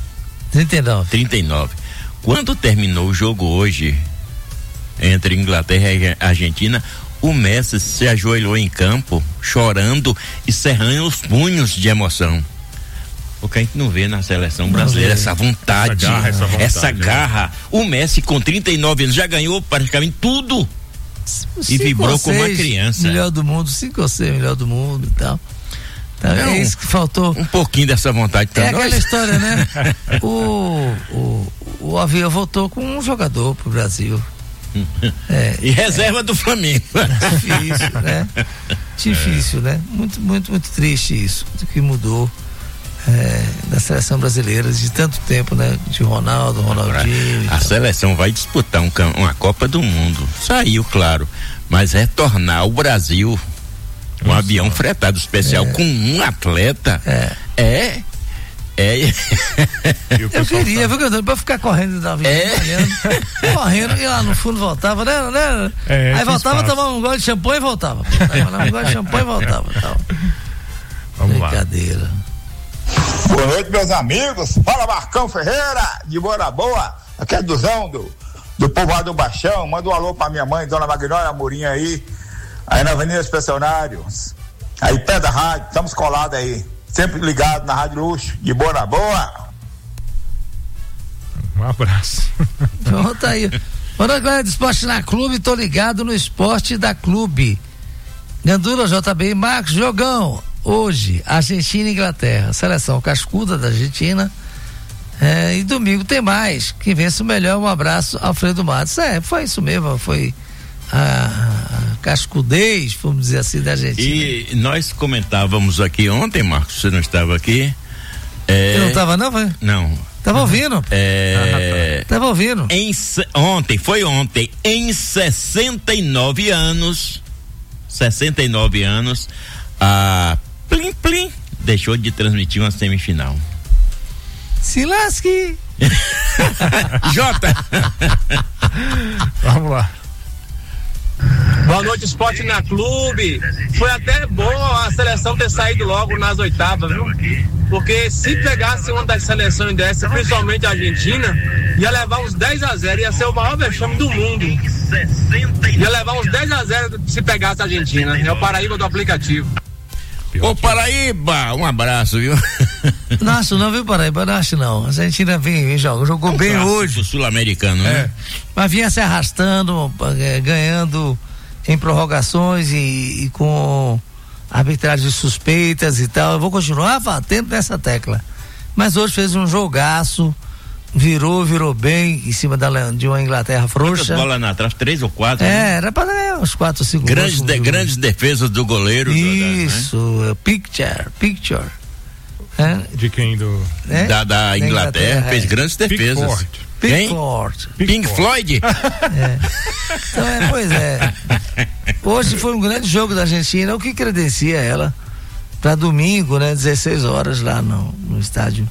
39. Quando terminou o jogo hoje entre Inglaterra e Argentina, o Messi se ajoelhou em campo, chorando e cerrando os punhos de emoção. Porque a gente não vê na seleção brasileira essa vontade, essa garra. O Messi com 39 anos já ganhou praticamente tudo e vibrou como uma criança. Melhor do mundo, 5 ou 6 melhor do mundo e tal. É isso que faltou. Um pouquinho dessa vontade pra nós. Aquela história, né? O avião voltou com um jogador pro Brasil. E reserva do Flamengo. Difícil, né? Difícil, né? Muito triste isso, do que mudou da seleção brasileira de tanto tempo, né? De Ronaldinho. A seleção vai disputar uma Copa do Mundo. Saiu, claro, mas retornar ao Brasil um avião fretado especial com um atleta eu queria, viu, pra ficar correndo da avião, correndo e lá no fundo voltava, né? Aí voltava, tomava um gole de champanhe e voltava. Um gole de champanhe e voltava. Tal. Vamos lá. Brincadeira. Boa noite, meus amigos. Fala, Marcão Ferreira, de Bora Boa. Aqui é Duzão do povoado do Baixão. Manda um alô pra minha mãe, Dona Magnólia Amorim aí na Avenida dos Pensionários. Aí, pé da rádio, estamos colados aí. Sempre ligado na Rádio Luxo, de Bora Boa. Um abraço. Pronto aí. Bora, galera do Esporte na Clube, tô ligado no Esporte da Clube. Gandula, JB e Marcos, jogão. Hoje, Argentina e Inglaterra. Seleção cascuda da Argentina. E domingo tem mais. Quem vence o melhor, um abraço, Alfredo Matos. Foi isso mesmo, foi a cascudez, vamos dizer assim, da Argentina. E nós comentávamos aqui ontem, Marcos, você não estava aqui? Eu não estava não, foi? Não. Tava ouvindo. Tava ouvindo. Foi ontem, em 69 anos, a Plim Plim deixou de transmitir uma semifinal. Se lasque! Jota! Vamos lá. Boa noite, Esporte na Clube. Foi até bom a seleção ter saído logo nas oitavas, viu? Porque se pegasse uma das seleções dessa, principalmente a Argentina, ia levar uns 10-0, ia ser o maior vexame do mundo. Ia levar uns 10-0 se pegasse a Argentina. É o Paraíba do aplicativo. Ô Paraíba, um abraço, viu? Não acho não, viu, Paraíba? Não acho não. A Argentina jogou bem hoje. O sul-americano, né? Mas vinha se arrastando, ganhando em prorrogações e com arbitragens suspeitas e tal. Eu vou continuar batendo nessa tecla. Mas hoje fez um jogaço, virou bem em cima de uma Inglaterra frouxa. Quantas bolas na trave? 3 ou 4? Né? Era para ganhar uns 4 ou 5 gols. Grandes defesas do goleiro. Isso, né? Picture. De quem? Da Inglaterra, fez grandes defesas. Pink Floyd? Então, pois é. Hoje foi um grande jogo da Argentina, o que credencia ela para domingo, né? 16 horas lá no estádio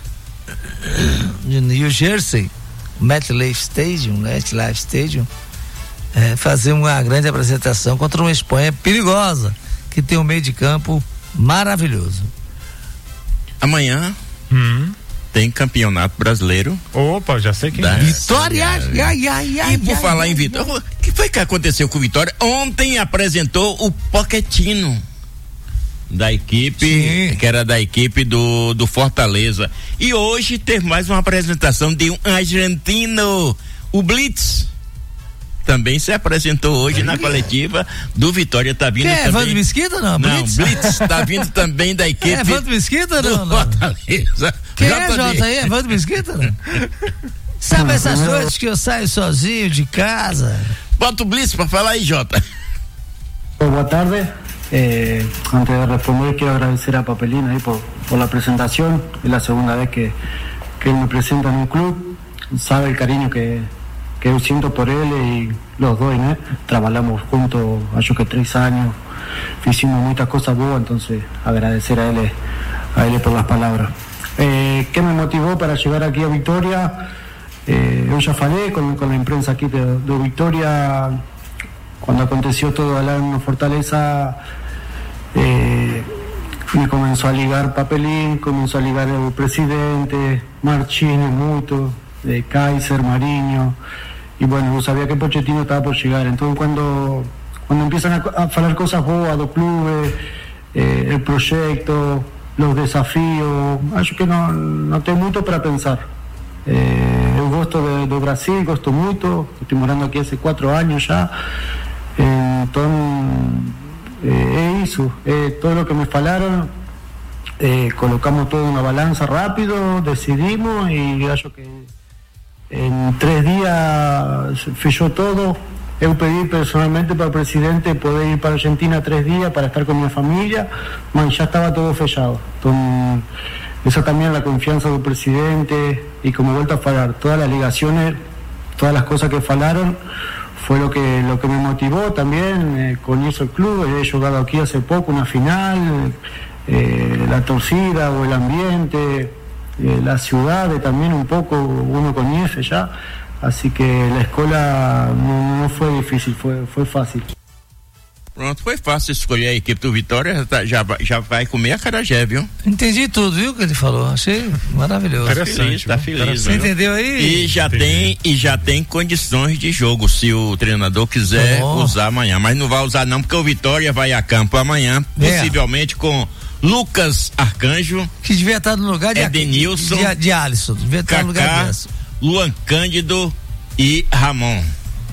de New Jersey, MetLife Stadium, fazer uma grande apresentação contra uma Espanha perigosa, que tem um meio de campo maravilhoso. Amanhã tem campeonato brasileiro. Opa, já sei quem é. Vitória! E por falar em Vitória, o que foi que aconteceu com o Vitória? Ontem apresentou o Pochettino da equipe, que era da equipe do Fortaleza. E hoje teve mais uma apresentação de um argentino, o Blitz. Também se apresentou hoje na coletiva do Vitória. Tá vindo também. Evandro Mesquita não? Blitz tá vindo também da equipe. Evandro Mesquita não? Fortaleza. Quem é, Jota aí? Evandro Mesquita não? Sabe essas noites que eu saio sozinho de casa? Bota o Blitz pra falar aí, Jota. Boa tarde. Antes de responder, quiero agradecer a Papelín ahí por la presentación. Es la segunda vez que él me presenta en un club. Sabe el cariño que yo siento por él y los dos, ¿no? Trabajamos juntos, acho que 3 años, hicimos muchas cosas buenas, entonces agradecer a él por las palabras. ¿Qué me motivó para llegar aquí a Victoria? Yo ya falé con la imprensa aquí de Victoria, cuando aconteció todo allá en Fortaleza, me comenzó a ligar Papelín, comenzó a ligar el presidente, Marchini, Muto, Kaiser, Mariño. Y bueno, yo sabía que Pochettino estaba por llegar. Entonces cuando empiezan a hablar cosas boas dos clubes, el proyecto, los desafíos, acho que no tengo mucho para pensar. Eu gosto de Brasil, gosto muito, estoy morando aquí hace 4 años ya. Entonces eso, todo lo que me falaron, colocamos todo en una balanza rápido, decidimos y acho que en 3 días fechó todo. Yo pedí personalmente para el presidente poder ir para Argentina 3 días para estar con mi familia, ya estaba todo fechado. Entonces, eso también la confianza del presidente y como vuelta a falar, todas las ligaciones, todas las cosas que falaron, fue lo que me motivó también con eso el club. He jugado aquí hace poco una final, la torcida o el ambiente, la ciudad también un poco, uno conoce ya, así que la escuela no fue difícil, fue fácil. Pronto, foi fácil escolher a equipe do Vitória, já vai comer a acarajé, viu? Entendi tudo, viu, que ele falou, achei maravilhoso. Tá feliz. Você entendeu aí? E já tem condições de jogo, se o treinador quiser usar amanhã, mas não vai usar não, porque o Vitória vai a campo amanhã, possivelmente com Lucas Arcanjo, que devia estar no lugar de Edenilson, de Alisson, devia estar no lugar de Alisson. Luan Cândido e Ramon,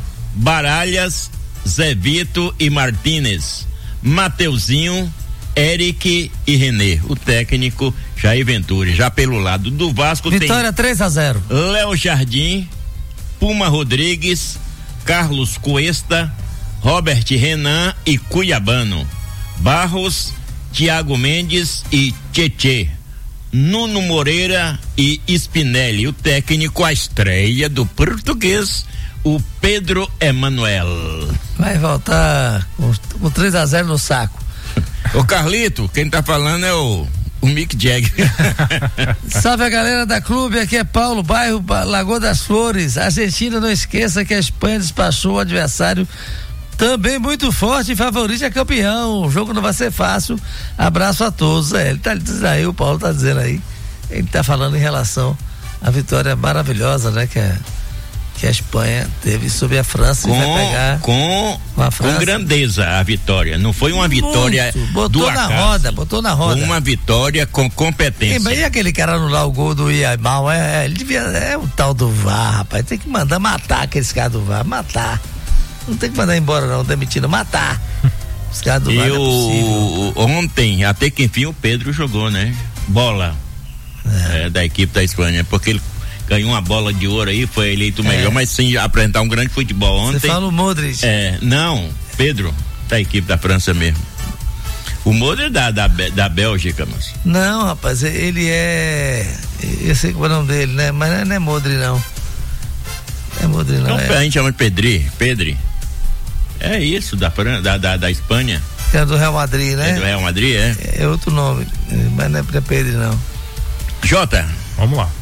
Baralhas, Zé Vito e Martínez, Mateuzinho, Eric e René. O técnico Jair Ventura. Já pelo lado do Vasco Vitória tem 3-0. Léo Jardim, Puma Rodrigues, Carlos Cuesta, Robert Renan e Cuiabano, Barros, Thiago Mendes e Tchê, Nuno Moreira e Spinelli. O técnico, a estreia do português, o Pedro Emanuel. Vai voltar com 3-0 no saco. O Carlito, quem tá falando é o Mick Jagger. Salve a galera da clube, aqui é Paulo, bairro Lagoa das Flores. A Argentina, não esqueça que a Espanha despachou o adversário também muito forte e favorito é campeão. O jogo não vai ser fácil. Abraço a todos. Ele tá dizendo aí, o Paulo tá dizendo aí. Ele tá falando em relação à vitória maravilhosa, né? Que a Espanha teve sobre a França e vai pegar com grandeza a vitória. Não foi uma vitória do acaso. Botou na roda. Uma vitória com competência. E aquele cara anular o gol do Yamal, ele devia, o tal do VAR, rapaz, tem que mandar matar aqueles caras do VAR, matar. Não tem que mandar embora não, demitindo, matar. Os caras do VAR não é possível. Ontem, até que enfim, o Pedro jogou, né? Bola da equipe da Espanha, porque ele ganhou uma bola de ouro aí, foi eleito o melhor, mas sem apresentar um grande futebol ontem. Você fala o Modric. Não, Pedro, da equipe da França mesmo. O Modric da Bélgica, mas. Não, rapaz, ele eu sei qual é o nome dele, né? Mas não é Modric, não. É Modric, não. Então, a gente chama de Pedri. É isso, da Espanha. É do Real Madrid, né? É do Real Madrid, É outro nome, mas não é Pedri, não. Jota, vamos lá.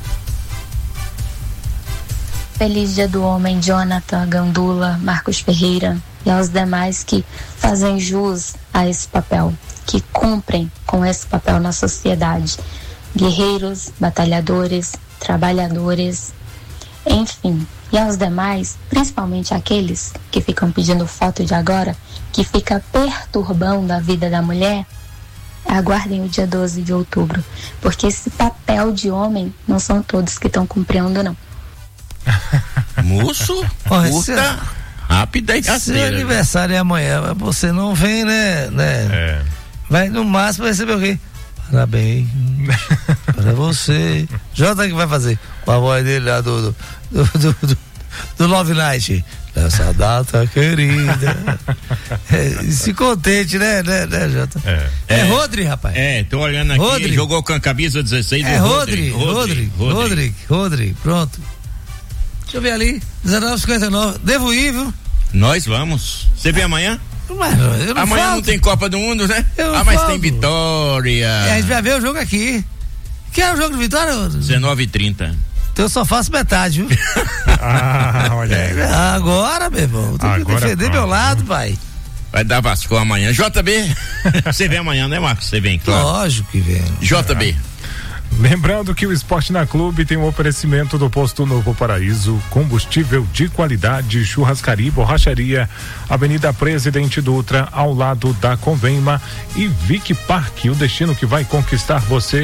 Feliz Dia do Homem, Jonathan, Gandula, Marcos Ferreira e aos demais que fazem jus a esse papel, que cumprem com esse papel na sociedade. Guerreiros, batalhadores, trabalhadores, enfim. E aos demais, principalmente aqueles que ficam pedindo foto de agora, que fica perturbando a vida da mulher, aguardem o dia 12 de outubro, porque esse papel de homem não são todos que estão cumprindo, não. Moço, curta, rápida e seu aniversário é amanhã, mas você não vem, né? Vai no máximo receber o quê? Parabéns para você. Jota que vai fazer com a voz dele lá do Love Night. Nessa data querida. Se contente, né, Jota? É Rodri, rapaz. Tô olhando aqui. Rodri. Jogou com a camisa 16 do Rodri, pronto. Deixa eu ver ali, 19:59. Devo ir, viu? Nós vamos. Você vem amanhã? Mas eu não amanhã falto. Não tem Copa do Mundo, né? Mas tem Vitória. A gente vai ver o jogo aqui. Que é o jogo de Vitória? 19h30. Então eu só faço metade, viu? Olha aí. Agora, meu irmão, tem que defender meu lado, pai. Vai dar Vasco amanhã. JB, você vem amanhã, né, Marcos? Você vem, claro. Lógico que vem. JB. Lembrando que o Esporte na Clube tem um oferecimento do Posto Novo Paraíso, combustível de qualidade, churrascaria e borracharia, Avenida Presidente Dutra, ao lado da Convenma, e Vic Parque, o destino que vai conquistar você.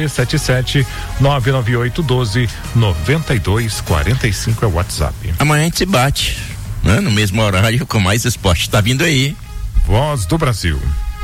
77-99812-9245 é o WhatsApp. Amanhã a gente se bate, né? No mesmo horário, com mais esporte. Tá vindo aí. Voz do Brasil.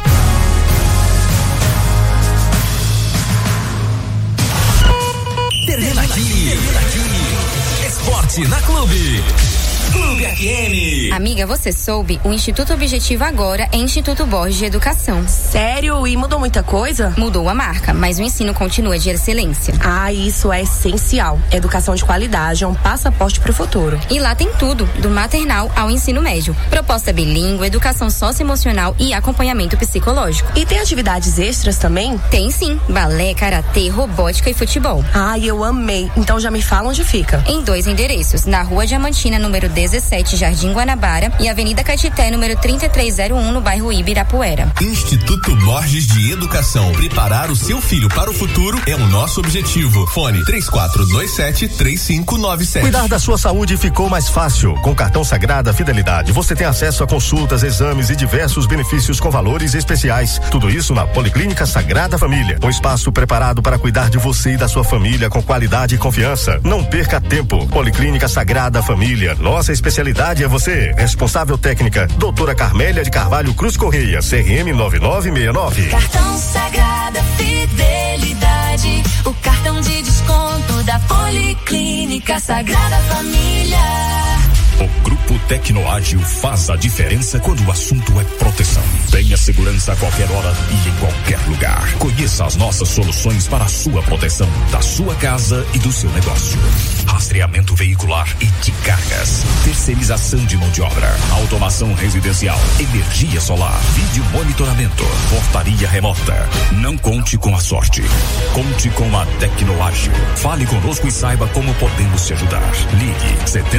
Termina aqui. Esporte na Clube. Clube FM. Amiga, você soube? O Instituto Objetivo agora é Instituto Borges de Educação. Sério? E mudou muita coisa? Mudou a marca, mas o ensino continua de excelência. Isso é essencial. Educação de qualidade é um passaporte pro futuro. E lá tem tudo, do maternal ao ensino médio. Proposta bilíngue, educação socioemocional e acompanhamento psicológico. E tem atividades extras também? Tem sim, balé, karatê, robótica e futebol. Eu amei. Então já me fala onde fica. Em 2 endereços, na Rua Diamantina, número 17, Jardim Guanabara, e Avenida Caetité, número 3301, no bairro Ibirapuera. Instituto Borges de Educação. Preparar o seu filho para o futuro é o nosso objetivo. Fone 3427-3597. Cuidar da sua saúde ficou mais fácil. Com o cartão Sagrada Fidelidade, você tem acesso a consultas, exames e diversos benefícios com valores especiais. Tudo isso na Policlínica Sagrada Família. Um espaço preparado para cuidar de você e da sua família com qualidade e confiança. Não perca tempo. Policlínica Sagrada Família. Nossa especialidade é você. Responsável técnica, doutora Carmélia de Carvalho Cruz Correia, CRM 9969. Cartão Sagrada Fidelidade, o cartão de desconto da Policlínica Sagrada Família. O Grupo Tecnoágil faz a diferença quando o assunto é proteção. Tenha segurança a qualquer hora e em qualquer lugar. Conheça as nossas soluções para a sua proteção, da sua casa e do seu negócio. Rastreamento veicular e de cargas. Terceirização de mão de obra. Automação residencial. Energia solar. Vídeo monitoramento. Portaria remota. Não conte com a sorte. Conte com a Tecnoágil. Fale conosco e saiba como podemos te ajudar. Ligue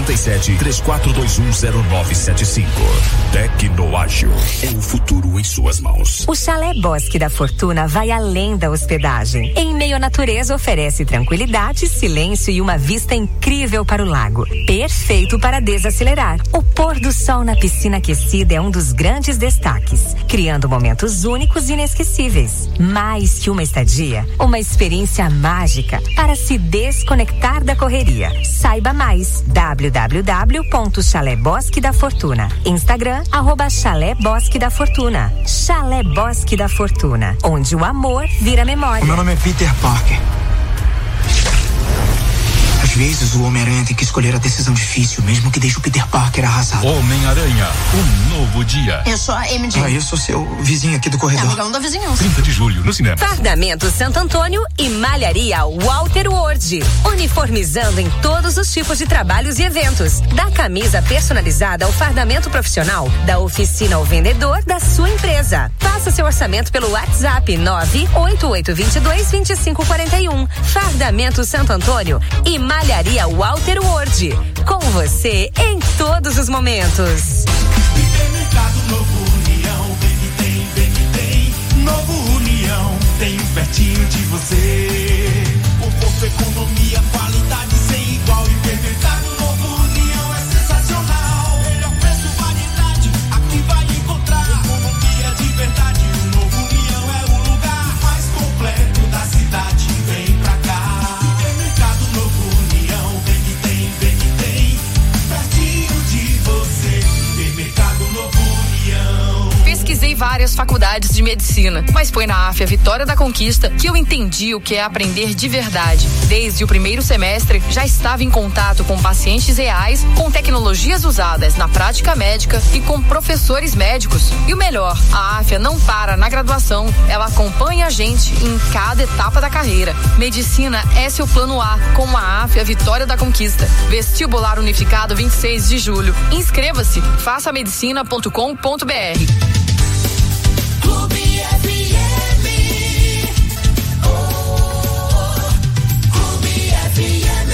77-34210975. Tecnoágil. É o futuro em suas mãos. O Chalé Bosque da Fortuna vai além da hospedagem. Em meio à natureza, oferece tranquilidade, silêncio e uma vista incrível para o lago. Perfeito para desacelerar. O pôr do sol na piscina aquecida é um dos grandes destaques, criando momentos únicos e inesquecíveis. Mais que uma estadia, uma experiência mágica para se desconectar da correria. Saiba mais. www.Chalé Bosque da Fortuna. Instagram, @Chalé Bosque da Fortuna. Chalé Bosque da Fortuna, onde o amor vira memória. Meu nome é Peter Parker. vezes o Homem-Aranha tem que escolher a decisão difícil, mesmo que deixe o Peter Parker arrasado. Homem-Aranha, um novo dia. Eu sou a MJ. Eu sou seu vizinho aqui do corredor. Amigão da vizinhança. 30 de julho, no cinema. Fardamento Santo Antônio e Malharia Walter Ward. Uniformizando em todos os tipos de trabalhos e eventos. Da camisa personalizada ao fardamento profissional, da oficina ao vendedor da sua empresa. Faça seu orçamento pelo WhatsApp 988222541. Fardamento Santo Antônio e Malharia Walter Ward. Com você em todos os momentos. Supermercado Novo União, vem que tem. Novo União, tem pertinho de você. Conforto, economia, qualidade sem igual. Supermercado Novo União é sensacional. Melhor preço, variedade, aqui vai encontrar. Economia de verdade, o Novo União é o lugar mais completo da cidade. Vem pra cá. Supermercado Novo União, vem que tem. Pertinho de você. Supermercado Novo União. Pesquisei várias faculdades de medicina, mas foi na AFIA Vitória da Conquista que eu entendi o que é aprender de verdade. Desde o primeiro semestre, já estava em contato com pacientes reais, com tecnologias usadas na prática médica e com professores médicos. E o melhor, a AFIA não para na graduação, ela acompanha a gente em cada etapa da carreira. Medicina é seu plano A, com a AFIA Vitória da Conquista. Vestibular Unificado 26 de julho. Inscreva-se, façamedicina.com.br. Clube FM. Clube FM.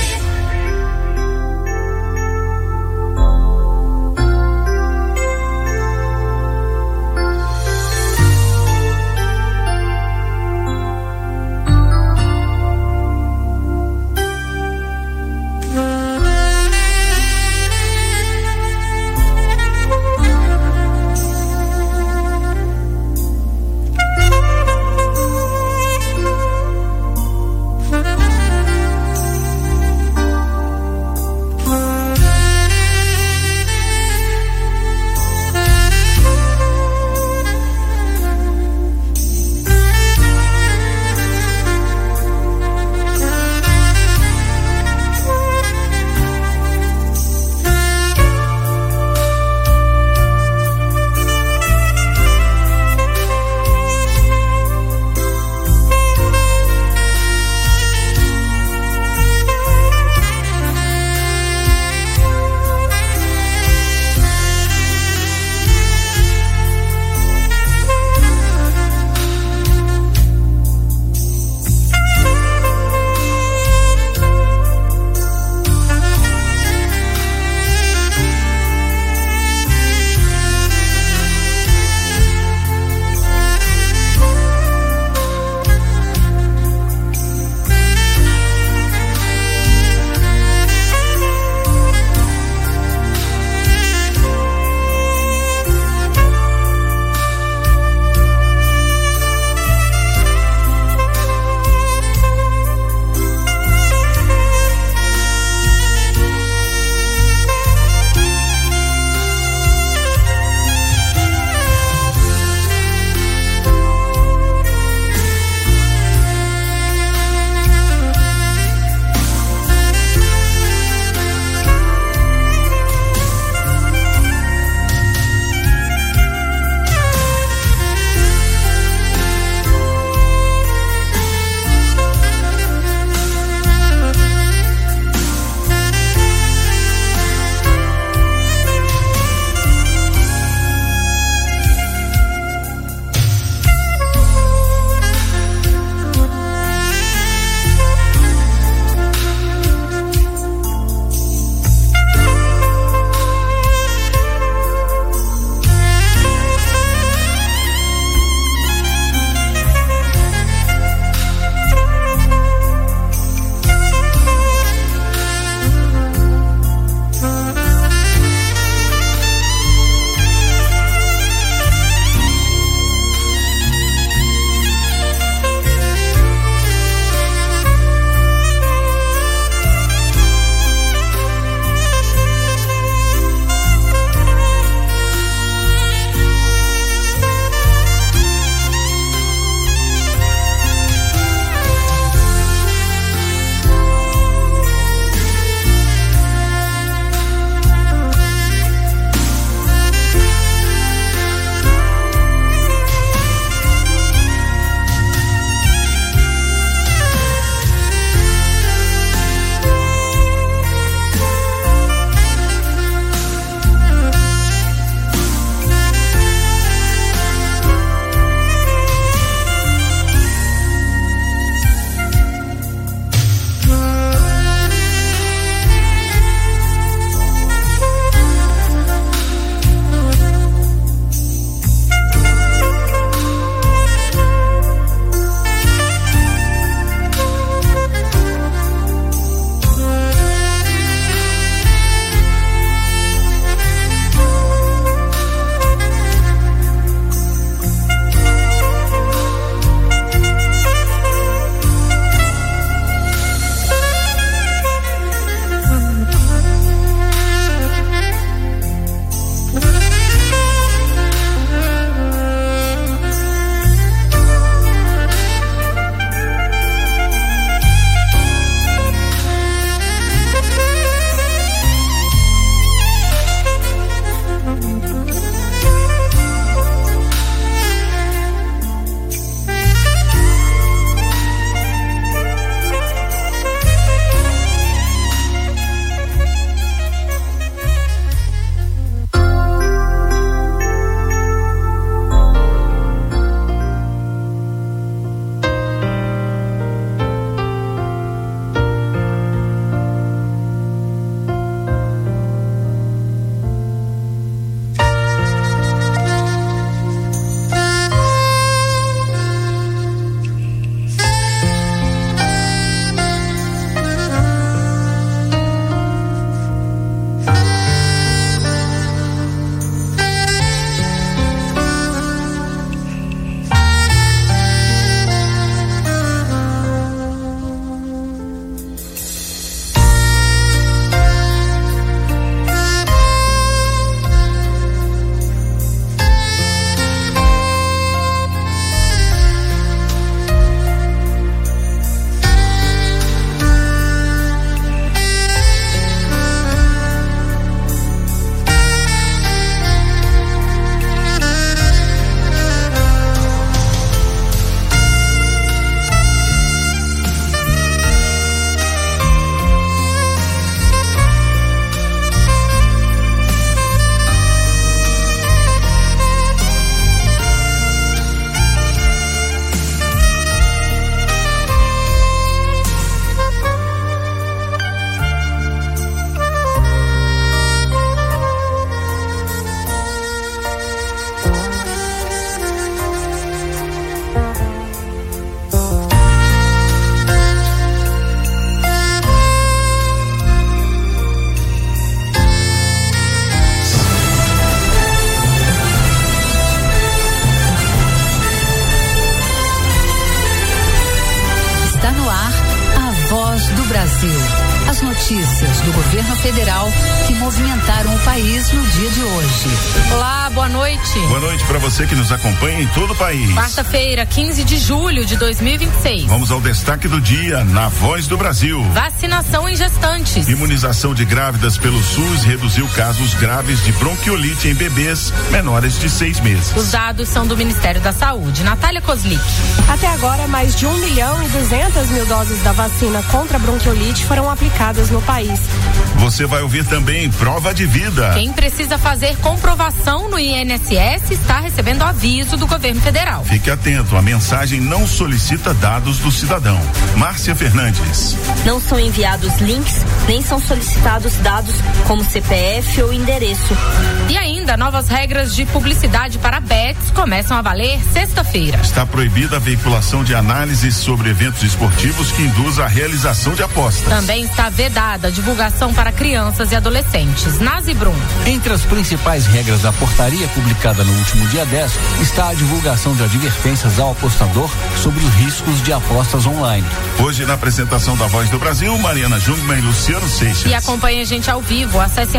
notícias do governo federal que movimentaram o país no dia de hoje. Olá, boa noite. Boa noite para você que nos acompanha em todo o país. Quarta-feira, 15 de julho de 2026. Vamos ao destaque do dia na Voz do Brasil. Vacinação em gestantes. Imunização de grávidas pelo SUS reduziu casos graves de bronquiolite em bebês menores de 6 meses. Os dados são do Ministério da Saúde. Natália Kozlik. Até agora, mais de 1.200.000 doses da vacina contra a bronquiolite foram aplicadas no país. Você vai ouvir também prova de vida. Quem precisa fazer comprovação no INSS está recebendo aviso do governo federal. Fique atento, a mensagem não solicita dados do cidadão. Márcia Fernandes. Não são enviados links, nem são solicitados dados como CPF ou endereço. E ainda, novas regras de publicidade para bets começam a valer sexta-feira. Está proibida a veiculação de análises sobre eventos esportivos que induzam a realização de apostas. Também está vedada a divulgação para crianças e adolescentes. Nazi Brum. Entre as principais regras da portaria publicada no último dia 10 está a divulgação de advertências ao apostador sobre os riscos de apostas online. Hoje, na apresentação da Voz do Brasil, Mariana Jungmann e Luciano Seixas. E acompanhe a gente ao vivo. Acesse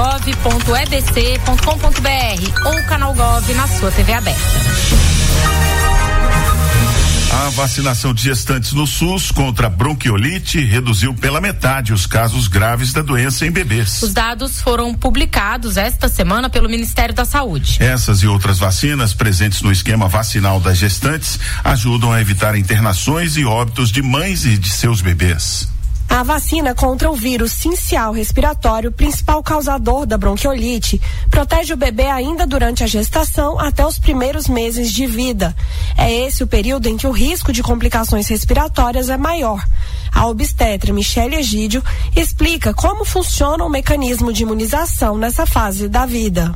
radiogov.edc.com.br ou canal Gov na sua TV aberta. A vacinação de gestantes no SUS contra a bronquiolite reduziu pela metade os casos graves da doença em bebês. Os dados foram publicados esta semana pelo Ministério da Saúde. Essas e outras vacinas presentes no esquema vacinal das gestantes ajudam a evitar internações e óbitos de mães e de seus bebês. A vacina contra o vírus sincial respiratório, principal causador da bronquiolite, protege o bebê ainda durante a gestação até os primeiros meses de vida. É esse o período em que o risco de complicações respiratórias é maior. A obstetra Michele Egídio explica como funciona o mecanismo de imunização nessa fase da vida.